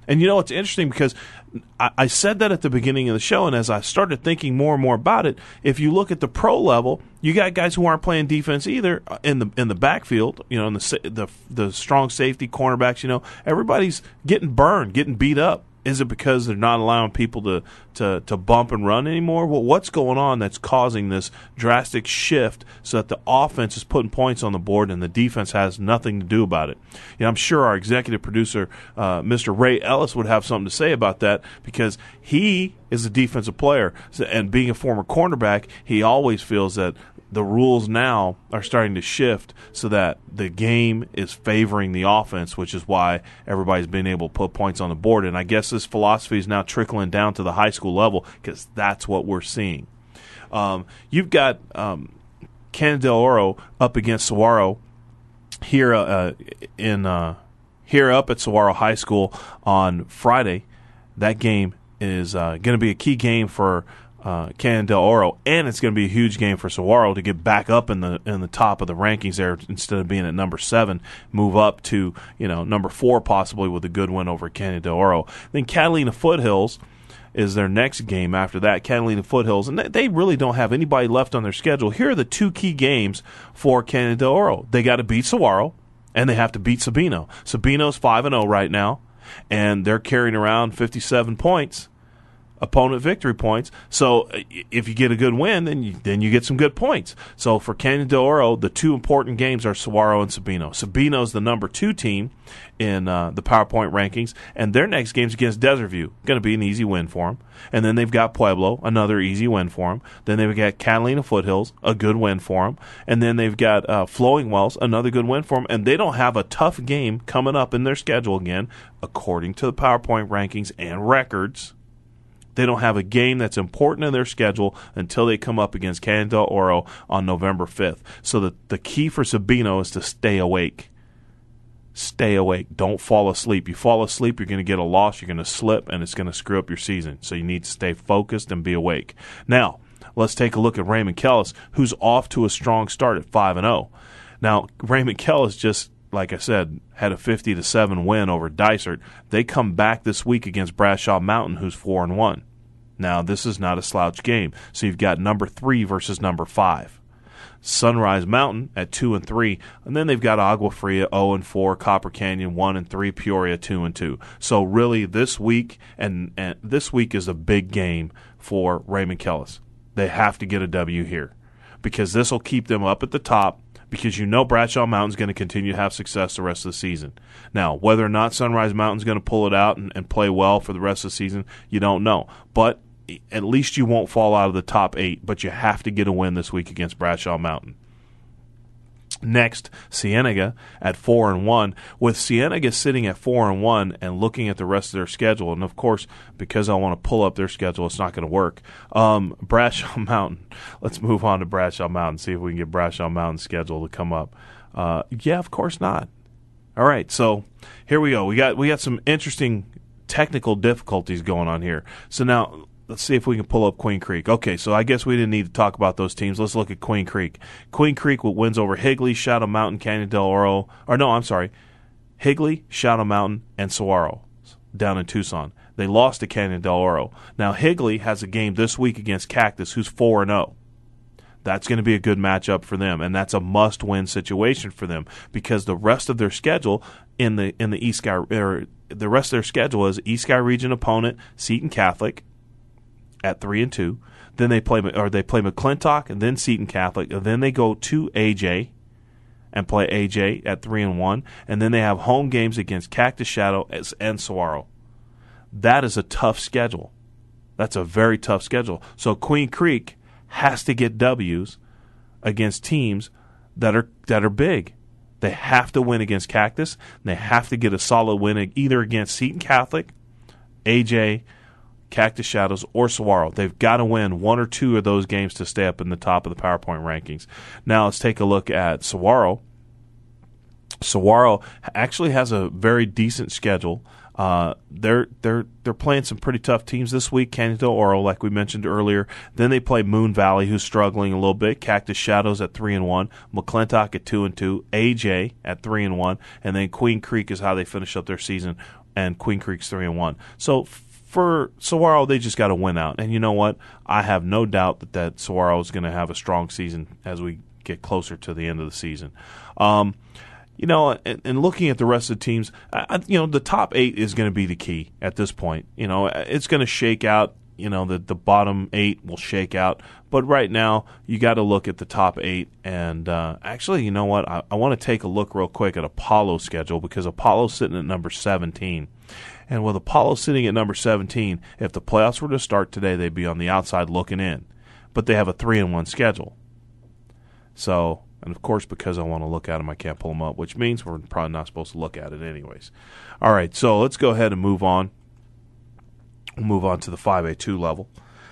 And you know, it's interesting because I, I said that at the beginning of the show, and as I started thinking more and more about it, if you look at the pro level, you got guys who aren't playing defense either in the in the backfield. You know, in the the the strong safety cornerbacks. You know, everybody's getting burned, getting beat up. Is it because they're not allowing people to, to, to bump and run anymore? Well, what's going on that's causing this drastic shift so that the offense is putting points on the board and the defense has nothing to do about it? You know, I'm sure our executive producer, uh, Mister Ray Ellis, would have something to say about that because he is a defensive player. And being a former cornerback, he always feels that the rules now are starting to shift so that the game is favoring the offense, which is why everybody's been able to put points on the board. And I guess this philosophy is now trickling down to the high school level because that's what we're seeing. Um, you've got um, Canyon del Oro up against Saguaro here uh, in uh, here up at Saguaro High School on Friday. That game is uh, going to be a key game for Uh, Canyon del Oro, and it's going to be a huge game for Saguaro to get back up in the in the top of the rankings there instead of being at number seven, move up to you know number four possibly with a good win over Canyon del Oro. Then Catalina Foothills is their next game after that. Catalina Foothills, and they, they really don't have anybody left on their schedule. Here are the two key games for Canyon del Oro. They got to beat Saguaro, and they have to beat Sabino. Sabino's five and oh right now, and they're carrying around fifty-seven points. Opponent victory points. So if you get a good win, then you, then you get some good points. So for Canyon del Oro, the two important games are Saguaro and Sabino. Sabino's the number two team in uh, the PowerPoint rankings, and their next game's against Desert View. Going to be an easy win for them. And then they've got Pueblo, another easy win for them. Then they've got Catalina Foothills, a good win for them. And then they've got uh, Flowing Wells, another good win for them. And they don't have a tough game coming up in their schedule again, according to the PowerPoint rankings and records. They don't have a game that's important in their schedule until they come up against Canyon del Oro on November fifth. So the, the key for Sabino is to stay awake. Stay awake. Don't fall asleep. You fall asleep, you're going to get a loss, you're going to slip, and it's going to screw up your season. So you need to stay focused and be awake. Now, let's take a look at Raymond Kellis, who's off to a strong start at five and oh. Now, Raymond Kellis just, like I said, had a fifty to seven win over Dysart. They come back this week against Bradshaw Mountain, who's four and one. Now, this is not a slouch game. So you've got number three versus number five. Sunrise Mountain at two and three, and then they've got Agua Fria oh and four, Copper Canyon one and three, Peoria two and two. So really, this week and, and this week is a big game for Raymond Kellis. They have to get a W here because this will keep them up at the top. Because you know Bradshaw Mountain's going to continue to have success the rest of the season. Now, whether or not Sunrise Mountain's going to pull it out and, and play well for the rest of the season, you don't know. But at least you won't fall out of the top eight, but you have to get a win this week against Bradshaw Mountain. Next, Cienega at four and one. With Cienega sitting at four and one and looking at the rest of their schedule, and of course, because I want to pull up their schedule, it's not going to work. Um, Bradshaw Mountain. Let's move on to Bradshaw Mountain. See if we can get Bradshaw Mountain's schedule to come up. Uh, yeah, of course not. All right, so here we go. We got we got some interesting technical difficulties going on here. So now, let's see if we can pull up Queen Creek. Okay, so I guess we didn't need to talk about those teams. Let's look at Queen Creek. Queen Creek with wins over Higley, Shadow Mountain, Canyon del Oro. Or no, I'm sorry. Higley, Shadow Mountain, and Saguaro down in Tucson. They lost to Canyon del Oro. Now, Higley has a game this week against Cactus, who's four and oh. That's going to be a good matchup for them, and that's a must-win situation for them because the rest of their schedule in the in the East Sky, or the rest of their schedule is East Sky Region opponent Seton Catholic at three and two. Then they play or they play McClintock and then Seton Catholic, and then they go to A J and play A J at three and one, and then they have home games against Cactus Shadow and Saguaro. That is a tough schedule. That's a very tough schedule. So Queen Creek has to get W's against teams that are that are big. They have to win against Cactus. And they have to get a solid win either against Seton Catholic, A J, Cactus Shadows, or Saguaro. They've got to win one or two of those games to stay up in the top of the PowerPoint rankings. Now let's take a look at Saguaro. Saguaro actually has a very decent schedule. Uh, they're they're they're playing some pretty tough teams this week. Canyon del Oro, like we mentioned earlier. Then they play Moon Valley, who's struggling a little bit. Cactus Shadows at three and one. McClintock at two and two. A J at three and one. And then Queen Creek is how they finish up their season. And Queen Creek's three and one. So for Saguaro, they just got to win out. And you know what? I have no doubt that that Saguaro is going to have a strong season as we get closer to the end of the season. Um, You know, and, and looking at the rest of the teams, I, you know, the top eight is going to be the key at this point. You know, it's going to shake out. You know, the the bottom eight will shake out. But right now, you got to look at the top eight. And uh, actually, you know what? I, I want to take a look real quick at Apollo's schedule because Apollo's sitting at number seventeen. And with Apollo sitting at number seventeen, if the playoffs were to start today, they'd be on the outside looking in. But they have a three and one schedule. So... And, of course, because I want to look at them, I can't pull them up, which means we're probably not supposed to look at it anyways. All right, so let's go ahead and move on. We'll move on to the five A two level.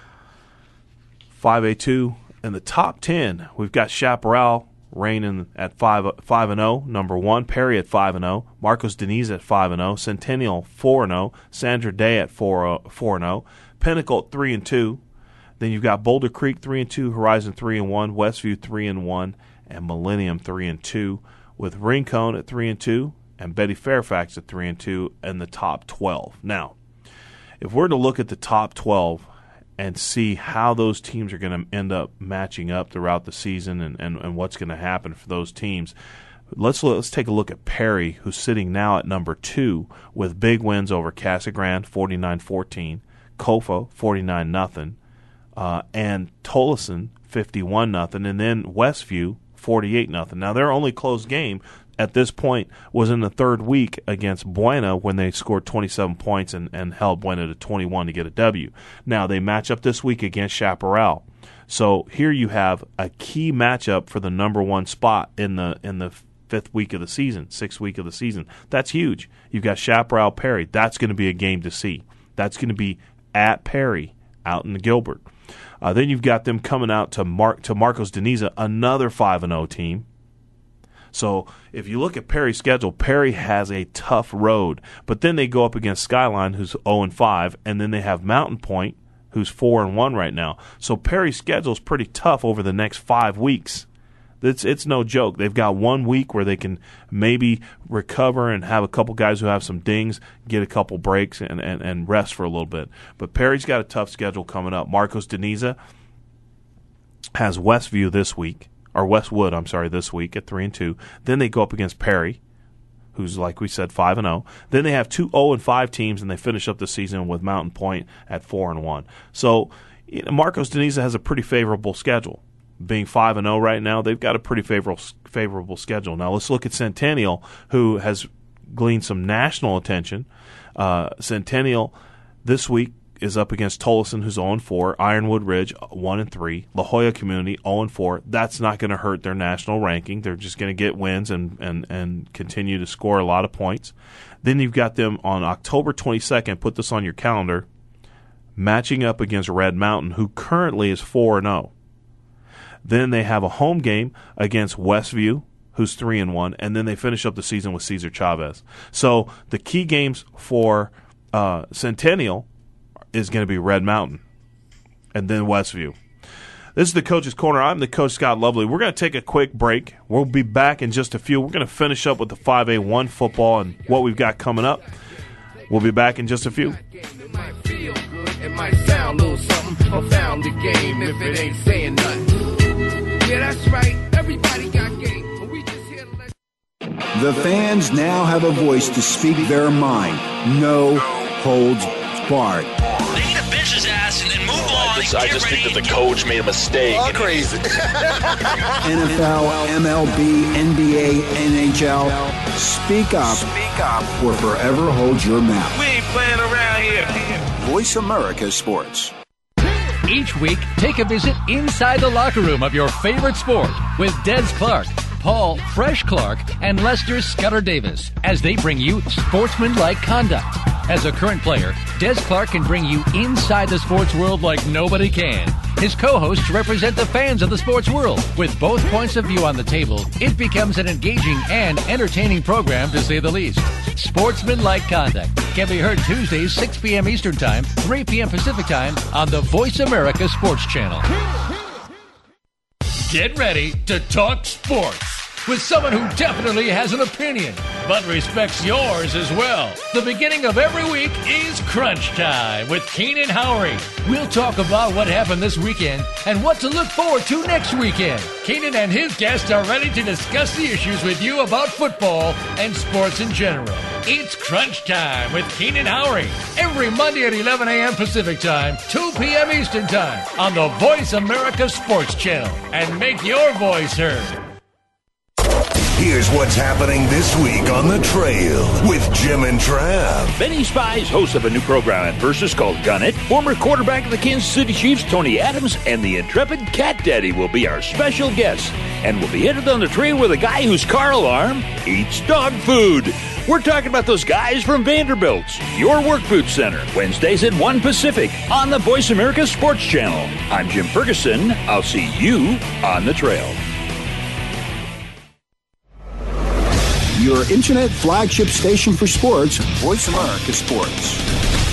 five A two, in the top ten, we've got Chaparral reigning at five and oh, number one. Perry at five and oh. Marcos Deniz at five and oh. Centennial four and oh. Sandra Day at four and oh. Pinnacle at three and two. Then you've got Boulder Creek three and two. Horizon three and one. Westview three and one. And Millennium three and two, with Rincon at three and two, and Betty Fairfax at three and two, and the top twelve. Now, if we're to look at the top twelve and see how those teams are going to end up matching up throughout the season, and, and, and what's going to happen for those teams, let's let's take a look at Perry, who's sitting now at number two with big wins over Casa Grande, forty-nine fourteen, Kofa, forty-nine nothing, uh, and Tolleson, fifty-one nothing, and then Westview, forty-eight nothing. Now, their only close game at this point was in the third week against Buena when they scored twenty-seven points and, and held Buena to twenty-one to get a W. Now, they match up this week against Chaparral. So here you have a key matchup for the number one spot in the in the fifth week of the season, sixth week of the season. That's huge. You've got Chaparral Perry. That's going to be a game to see. That's going to be at Perry out in the Gilbert. Uh, then you've got them coming out to Mar- to Marcos Deniz, another five and oh team. So if you look at Perry's schedule, Perry has a tough road. But then they go up against Skyline, who's oh and five, and then they have Mountain Point, who's four and one right now. So Perry's schedule is pretty tough over the next five weeks. It's it's no joke. They've got one week where they can maybe recover and have a couple guys who have some dings, get a couple breaks, and, and, and rest for a little bit. But Perry's got a tough schedule coming up. Marcos Deniz has Westview this week, or Westwood, I'm sorry, this week at three and two. Then they go up against Perry, who's, like we said, five and oh. Then they have two oh and five teams, and they finish up the season with Mountain Point at four and one. So you know, Marcos Deniz has a pretty favorable schedule. Being five and oh right now, they've got a pretty favorable favorable schedule. Now let's look at Centennial, who has gleaned some national attention. Uh, Centennial this week is up against Tolleson, who's oh and four, Ironwood Ridge, one and three, La Jolla Community, oh and four. That's not going to hurt their national ranking. They're just going to get wins and, and, and continue to score a lot of points. Then you've got them on October twenty-second, put this on your calendar, matching up against Red Mountain, who currently is four and oh. Then they have a home game against Westview, who's three and one, and then they finish up the season with Cesar Chavez. So the key games for uh, Centennial is going to be Red Mountain and then Westview. This is the Coach's Corner. I'm the Coach, Scott Lovely. We're going to take a quick break. We'll be back in just a few. We're going to finish up with the five A one football and what we've got coming up. We'll be back in just a few. It might sound a little something, or found the game if it ain't saying nothing. Yeah, that's right. Everybody got game. But we just here to let The fans now have a voice to speak their mind. No holds barred. They need to bench his ass and then move on. I just, I just think that the coach made a mistake. All crazy. N F L, M L B, N B A, N H L. Speak up. Speak up. Or forever hold your mouth. We ain't playing around here. Voice America Sports. Each week, take a visit inside the locker room of your favorite sport with Des Clark, Paul Fresh Clark, and Lester Scudder Davis as they bring you sportsmanlike conduct. As a current player, Des Clark can bring you inside the sports world like nobody can. his co-hosts represent the fans of the sports world. With both points of view on the table, it becomes an engaging and entertaining program, to say the least. Sportsmanlike Conduct can be heard Tuesdays, six p.m. Eastern Time, three p.m. Pacific Time on the Voice America Sports Channel. Get ready to talk sports with someone who definitely has an opinion, but respects yours as well. The beginning of every week is Crunch Time with Keenan Howery. We'll talk about what happened this weekend and what to look forward to next weekend. Keenan and his guests are ready to discuss the issues with you about football and sports in general. It's Crunch Time with Keenan Howery every Monday at eleven a.m. Pacific Time, two p.m. Eastern Time on the Voice America Sports Channel. And make your voice heard. Here's what's happening this week on The Trail with Jim and Trav. Benny Spies, host of a new program at Versus called Gun It. Former quarterback of the Kansas City Chiefs, Tony Adams, and the intrepid Cat Daddy will be our special guests. And we'll be headed on the trail with a guy whose car alarm eats dog food. We're talking about those guys from Vanderbilt's Your Work Boot Center. Wednesdays at one Pacific on the Voice America Sports Channel. I'm Jim Ferguson. I'll see you on the trail. Your internet flagship station for sports, Voice America Sports.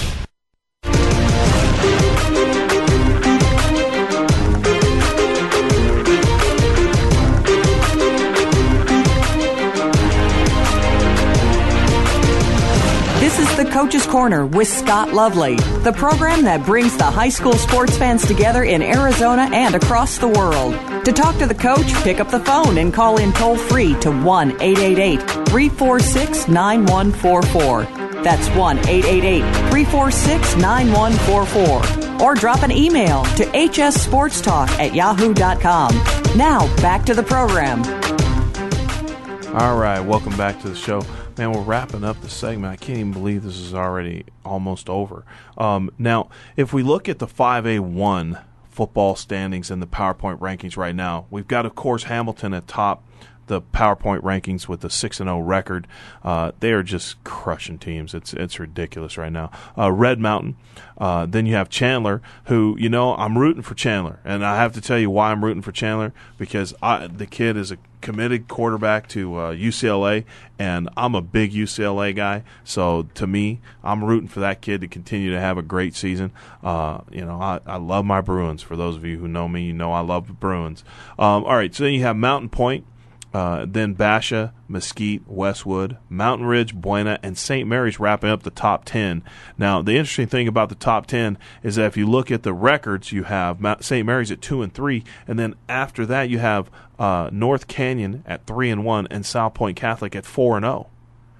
This is the Coach's Corner with Scott Lovely, the program that brings the high school sports fans together in Arizona and across the world. To talk to the coach, pick up the phone and call in toll-free to one eight eight eight, three four six, nine one four four. That's one eight eight eight, three four six, nine one four four. Or drop an email to h s sports talk at yahoo dot com. Now, back to the program. All right, welcome back to the show. Man, we're wrapping up the segment. I can't even believe this is already almost over. Um, now, if we look at the five A one football standings and the PowerPoint rankings right now, we've got, of course, Hamilton at top the PowerPoint rankings with a six and oh record. Uh, they are just crushing teams. It's it's ridiculous right now. Uh, Red Mountain. Uh, then you have Chandler, who, you know, I'm rooting for Chandler. And I have to tell you why I'm rooting for Chandler, because I, the kid is a committed quarterback to uh, U C L A, and I'm a big U C L A guy. So to me, I'm rooting for that kid to continue to have a great season. Uh, you know, I, I love my Bruins. For those of you who know me, you know I love the Bruins. Um, all right, so then you have Mountain Point. Uh, then Basha, Mesquite, Westwood, Mountain Ridge, Buena, and Saint Mary's wrapping up the top ten. Now, the interesting thing about the top ten is that if you look at the records, you have Saint Mary's at two and three, and then after that you have uh, North Canyon at three and one, and South Point Catholic at four and zero.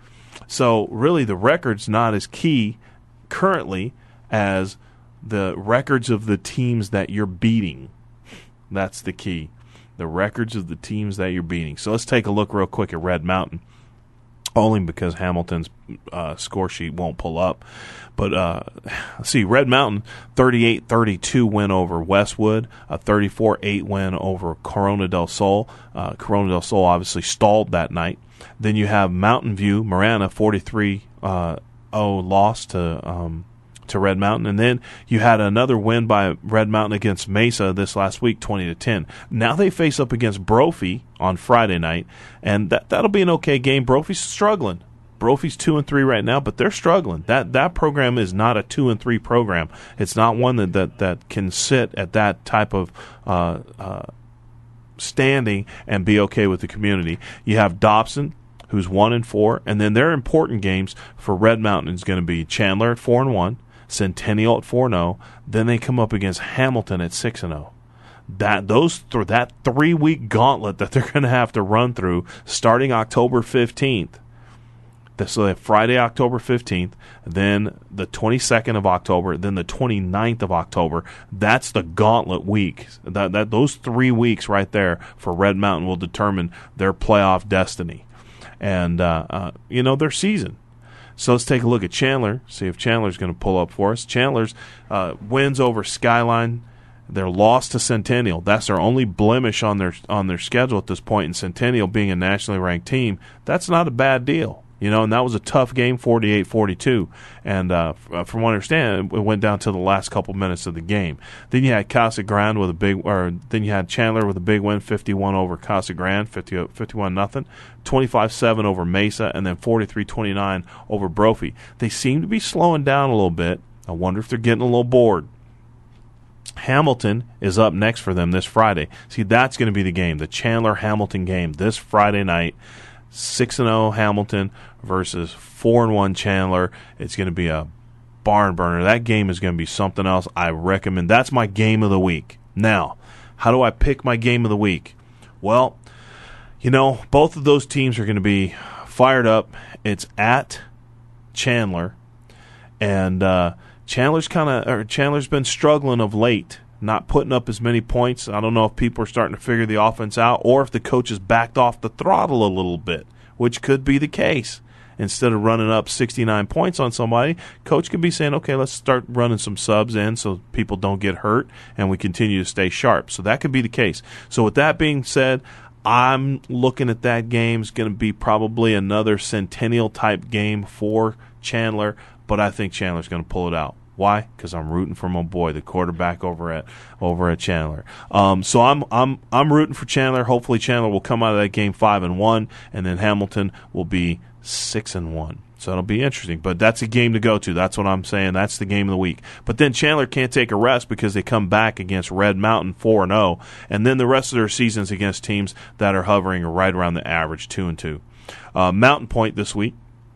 So really, the record's not as key currently as the records of the teams that you're beating. That's the key. The records of the teams that you're beating. So let's take a look real quick at Red Mountain, only because Hamilton's uh, score sheet won't pull up. But uh, let's see, Red Mountain, thirty-eight thirty-two win over Westwood, a thirty-four eight win over Corona del Sol. Uh, Corona del Sol obviously stalled that night. Then you have Mountain View, Marana, forty-three oh loss to um, to Red Mountain, and then you had another win by Red Mountain against Mesa this last week, twenty to ten. Now they face up against Brophy on Friday night, and that that'll be an okay game. Brophy's struggling. Brophy's two and three right now, but they're struggling. That that program is not a two and three program. It's not one that that, that can sit at that type of uh, uh, standing and be okay with the community. You have Dobson, who's one and four, and then their important games for Red Mountain is going to be Chandler at four and one. Centennial at four and oh, then they come up against Hamilton at six and oh. That those th- that three week gauntlet that they're going to have to run through starting October fifteenth. So they have Friday, October fifteenth, then the twenty-second of October, then the twenty-ninth of October. That's the gauntlet week. That that those three weeks right there for Red Mountain will determine their playoff destiny, and uh, uh, you know their season. So let's take a look at Chandler, see if Chandler's going to pull up for us. Chandler's uh, wins over Skyline. Their loss to Centennial. That's their only blemish on their on their schedule at this point. And Centennial being a nationally ranked team, that's not a bad deal. You know, and that was a tough game, forty-eight forty-two. And uh, from what I understand, it went down to the last couple minutes of the game. Then you had Casa Grande with a big, or then you had Chandler with a big win, fifty-one over Casa Grande, fifty-one nothing, twenty-five seven over Mesa, and then forty-three twenty-nine over Brophy. They seem to be slowing down a little bit. I wonder if they're getting a little bored. Hamilton is up next for them this Friday. See, that's going to be the game, the Chandler-Hamilton game this Friday night. six and oh Hamilton versus four and one Chandler. It's going to be a barn burner. That game is going to be something else. I recommend. That's my game of the week. Now, how do I pick my game of the week? Well, you know, both of those teams are going to be fired up. It's at Chandler, and uh, Chandler's kind of or Chandler's been struggling of late, not putting up as many points. I don't know if people are starting to figure the offense out or if the coach has backed off the throttle a little bit, which could be the case. Instead of running up sixty-nine points on somebody, coach could be saying, okay, let's start running some subs in so people don't get hurt and we continue to stay sharp. So that could be the case. So with that being said, I'm looking at that game. It's going to be probably another Centennial-type game for Chandler, but I think Chandler's going to pull it out. Why? Because I'm rooting for my boy, the quarterback over at over at Chandler. Um, so I'm I'm I'm rooting for Chandler. Hopefully Chandler will come out of that game five and one, and then Hamilton will be six and one. So it'll be interesting. But that's a game to go to. That's what I'm saying. That's the game of the week. But then Chandler can't take a rest because they come back against Red Mountain four and oh, and then the rest of their season's against teams that are hovering right around the average two and two. Uh, Mountain Point this week.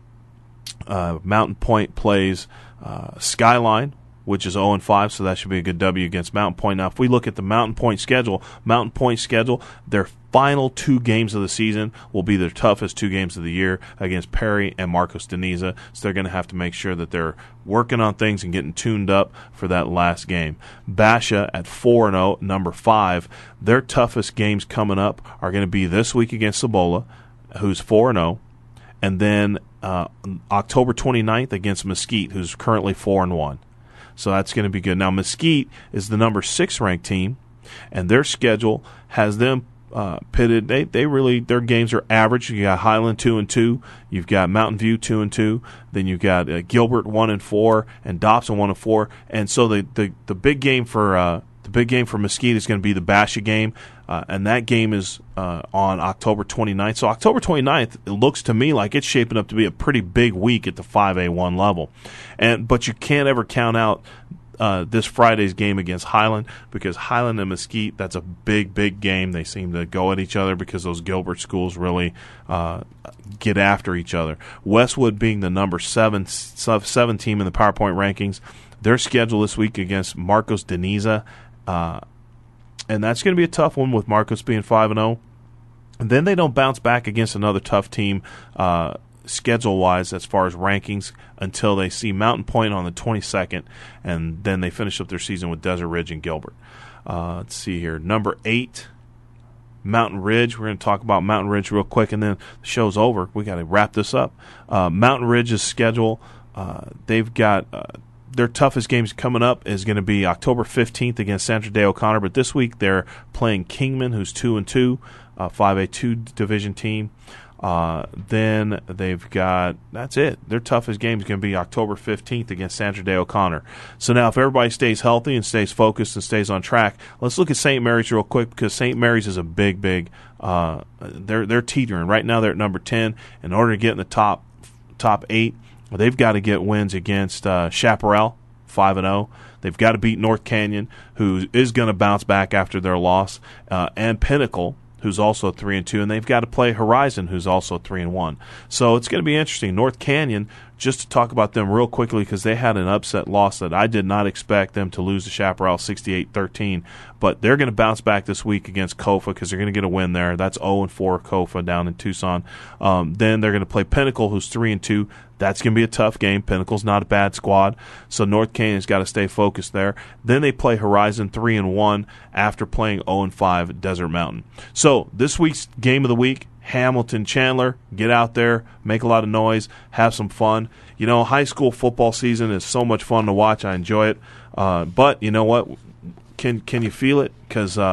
Uh, Mountain Point plays uh, Skyline, which is oh and five, so that should be a good W against Mountain Point. Now, if we look at the Mountain Point schedule, Mountain Point schedule, their final two games of the season will be their toughest two games of the year against Perry and Marcos Deniza, so they're going to have to make sure that they're working on things and getting tuned up for that last game. Basha at four and oh, number five, their toughest games coming up are going to be this week against Cibola, who's four and oh, and then uh, October twenty-ninth against Mesquite, who's currently four and one. So that's going to be good. Now, Mesquite is the number six ranked team, and their schedule has them uh, pitted. They they really their games are average. You got Highland two and two, you've got Mountain View two and two, then you've got uh, Gilbert one and four, and Dobson one and four. And so the the, the big game for uh, the big game for Mesquite is going to be the Basha game, uh, and that game is uh, on October twenty-ninth. So October twenty-ninth, it looks to me like it's shaping up to be a pretty big week at the five A one level. And but you can't ever count out uh, this Friday's game against Highland, because Highland and Mesquite, that's a big, big game. They seem to go at each other because those Gilbert schools really uh, get after each other. Westwood being the number seven, seven team in the PowerPoint rankings, their schedule this week against Marcos Deniza, uh, and that's going to be a tough one with Marcos being five and oh. And then they don't bounce back against another tough team uh, schedule-wise as far as rankings until they see Mountain Point on the twenty-second, and then they finish up their season with Desert Ridge and Gilbert. Uh, let's see here. Number eight, Mountain Ridge. We're going to talk about Mountain Ridge real quick, and then the show's over. We got to wrap this up. Uh, Mountain Ridge's schedule, uh, they've got uh, their toughest games coming up is going to be October fifteenth against Sandra Day O'Connor, but this week they're playing Kingman, who's two and two, uh, five A two division team. Uh, then they've got, that's it. Their toughest game is going to be October fifteenth against Sandra Day O'Connor. So now if everybody stays healthy and stays focused and stays on track, let's look at Saint Mary's real quick, because Saint Mary's is a big, big, uh, they're, they're teetering. Right now they're at number ten. In order to get in the top, top eight, they've got to get wins against uh, Chaparral, five and oh. They've got to beat North Canyon, who is going to bounce back after their loss, uh, and Pinnacle, who's also three and two, and they've got to play Horizon, who's also three and one. So it's going to be interesting. North Canyon, just to talk about them real quickly, because they had an upset loss that I did not expect them to lose to Chaparral sixty-eight thirteen, but they're going to bounce back this week against Kofa because they're going to get a win there. That's oh and four Kofa down in Tucson. Um, then they're going to play Pinnacle, who's three and two. That's going to be a tough game. Pinnacle's not a bad squad, so North Canyon's got to stay focused there. Then they play Horizon three and one after playing oh and five at Desert Mountain. So this week's game of the week, Hamilton Chandler. Get out there, make a lot of noise, have some fun. You know, high school football season is so much fun to watch. I enjoy it. Uh, but you know what? Can can you feel it? Because uh,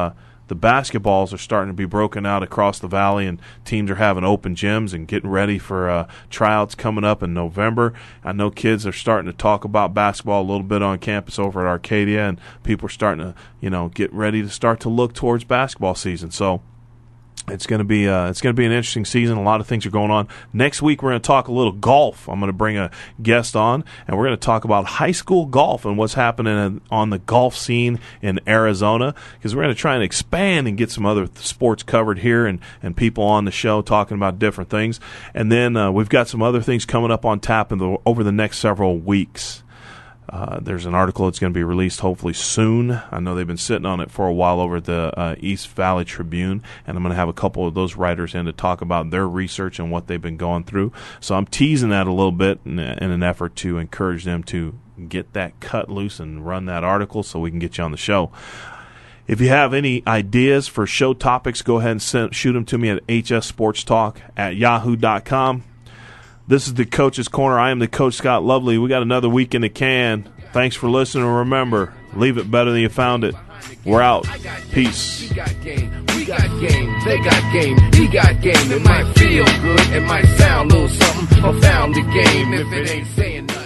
the basketballs are starting to be broken out across the valley, and teams are having open gyms and getting ready for uh, tryouts coming up in November. I know kids are starting to talk about basketball a little bit on campus over at Arcadia, and people are starting to, you know, get ready to start to look towards basketball season. So It's going to be uh, it's going to be an interesting season. A lot of things are going on. Next week, we're going to talk a little golf. I'm going to bring a guest on, and we're going to talk about high school golf and what's happening in, on the golf scene in Arizona, because we're going to try and expand and get some other sports covered here and, and people on the show talking about different things. And then uh, we've got some other things coming up on tap in the, over the next several weeks. Uh, there's an article that's going to be released hopefully soon. I know they've been sitting on it for a while over at the uh, East Valley Tribune, and I'm going to have a couple of those writers in to talk about their research and what they've been going through. So I'm teasing that a little bit in, in an effort to encourage them to get that cut loose and run that article so we can get you on the show. If you have any ideas for show topics, go ahead and send, shoot them to me at h s sports talk at yahoo dot com. This is the Coach's Corner. I am the Coach, Scott Lovely. We got another week in the can. Thanks for listening. Remember, leave it better than you found it. We're out. Peace. We got game. We got game. They got game. He got game. It might feel good. It might sound a little something. Or found the game if it ain't saying nothing.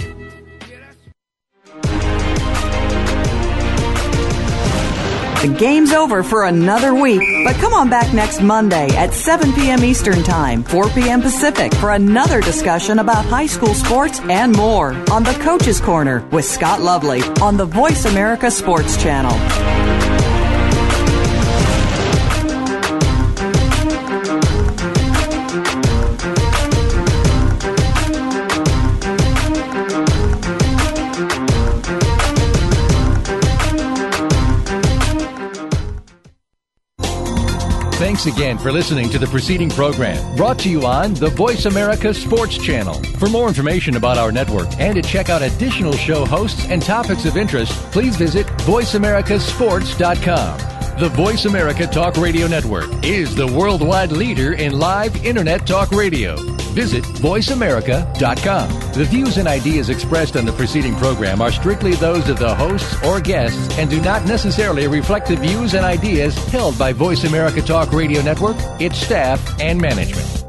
The game's over for another week, but come on back next Monday at seven p.m. Eastern Time, four p.m. Pacific for another discussion about high school sports and more on the Coach's Corner with Scott Lovely on the Voice America Sports Channel. Thanks again for listening to the preceding program, brought to you on the Voice America Sports Channel. For more information about our network and to check out additional show hosts and topics of interest, please visit voice america sports dot com. The Voice America Talk Radio Network is the worldwide leader in live Internet talk radio. Visit voice america dot com. The views and ideas expressed on the preceding program are strictly those of the hosts or guests and do not necessarily reflect the views and ideas held by Voice America Talk Radio Network, its staff, and management.